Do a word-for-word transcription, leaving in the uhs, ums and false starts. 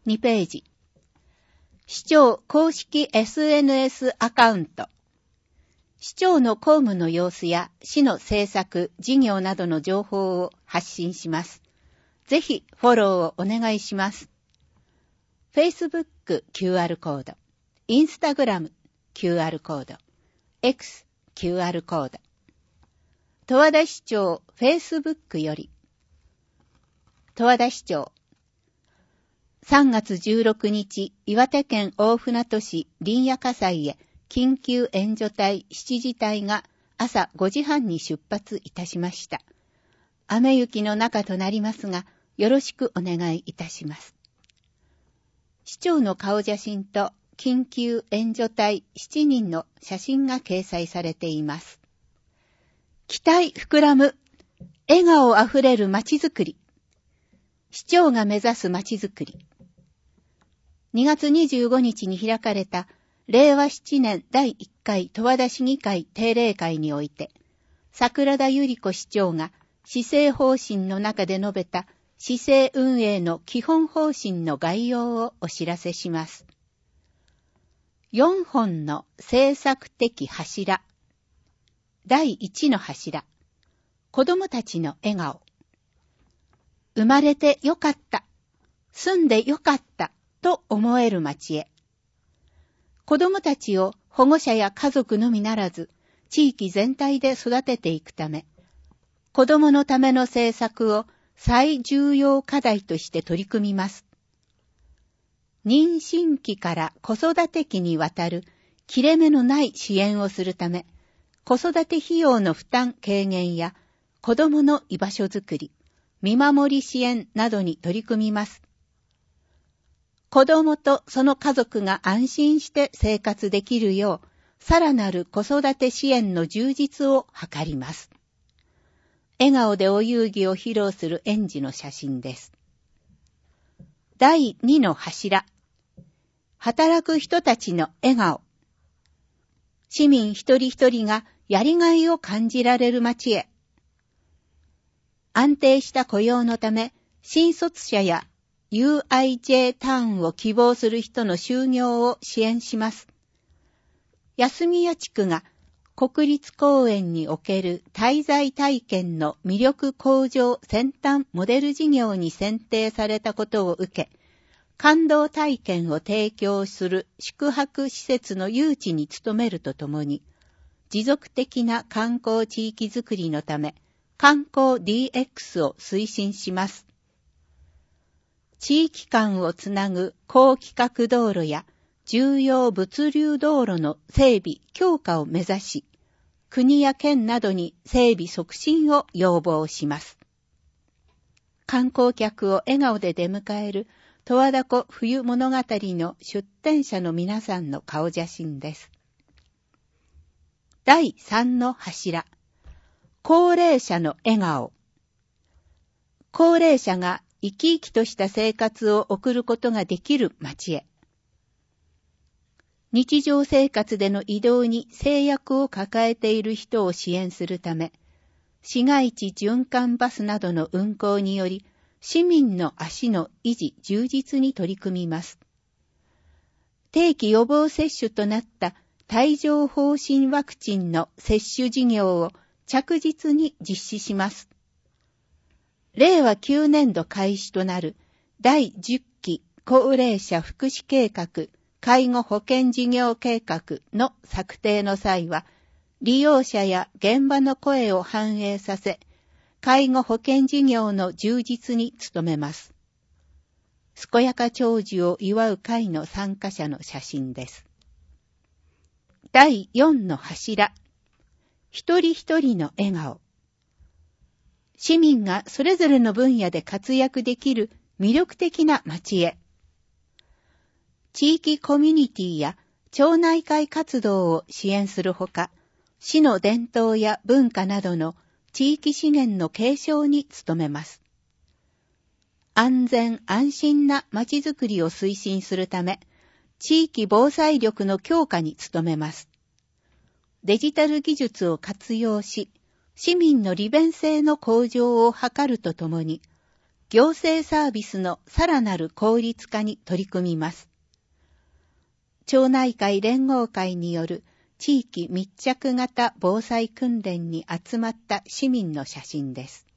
にページ。市長公式 エスエヌエス アカウント。市長の公務の様子や市の政策、事業などの情報を発信します。ぜひフォローをお願いします。Facebook キューアール コード、Instagram キューアール コード、X キューアール コード。十和田市長 Facebook より。十和田市長。さんがつじゅうろくにち、岩手県大船渡市林野火災へ緊急援助隊しちじ隊が朝ごじはんに出発いたしました。雨雪の中となりますが、よろしくお願いいたします。市長の顔写真と緊急援助隊しちにんの写真が掲載されています。期待膨らむ、笑顔あふれる街づくり。市長が目指す街づくり。にがつにじゅうごにちに開かれたれいわななねんだいいっかい十和田市議会定例会において、桜田百合子市長が市政方針の中で述べた市政運営の基本方針の概要をお知らせします。よんほんの政策的柱。だいいちの柱。子どもたちの笑顔。生まれてよかった。住んでよかった。と思える町へ。子どもたちを保護者や家族のみならず、地域全体で育てていくため、子どものための政策を最重要課題として取り組みます。妊娠期から子育て期にわたる切れ目のない支援をするため、子育て費用の負担軽減や子どもの居場所づくり、見守り支援などに取り組みます。子どもとその家族が安心して生活できるよう、さらなる子育て支援の充実を図ります。笑顔でお遊戯を披露する園児の写真です。だいにの柱。働く人たちの笑顔。市民一人一人がやりがいを感じられる街へ。安定した雇用のため、新卒者やユーアイジェー ターンを希望する人の就業を支援します。休屋地区が国立公園における滞在体験の魅力向上先端モデル事業に選定されたことを受け、感動体験を提供する宿泊施設の誘致に努めるとともに、持続的な観光地域づくりのため、観光 ディーエックス を推進します。地域間をつなぐ高規格道路や重要物流道路の整備強化を目指し、国や県などに整備促進を要望します。観光客を笑顔で出迎える十和田湖冬物語の出展者の皆さんの顔写真です。だいさんの柱。高齢者の笑顔。高齢者が生き生きとした生活を送ることができる街へ。日常生活での移動に制約を抱えている人を支援するため、市街地循環バスなどの運行により、市民の足の維持充実に取り組みます。定期予防接種となった帯状疱疹ワクチンの接種事業を着実に実施します。れいわきゅうねんど開始となるだいじゅっき高齢者福祉計画介護保険事業計画の策定の際は、利用者や現場の声を反映させ、介護保険事業の充実に努めます。健やか長寿を祝う会の参加者の写真です。だいよんの柱。一人一人の笑顔。市民がそれぞれの分野で活躍できる魅力的な街へ。地域コミュニティや町内会活動を支援するほか、市の伝統や文化などの地域資源の継承に努めます。安全安心な街づくりを推進するため、地域防災力の強化に努めます。デジタル技術を活用し、市民の利便性の向上を図るとともに、 行政サービスのさらなる効率化に取り組みます。町内会連合会による地域密着型防災訓練に集まった市民の写真です。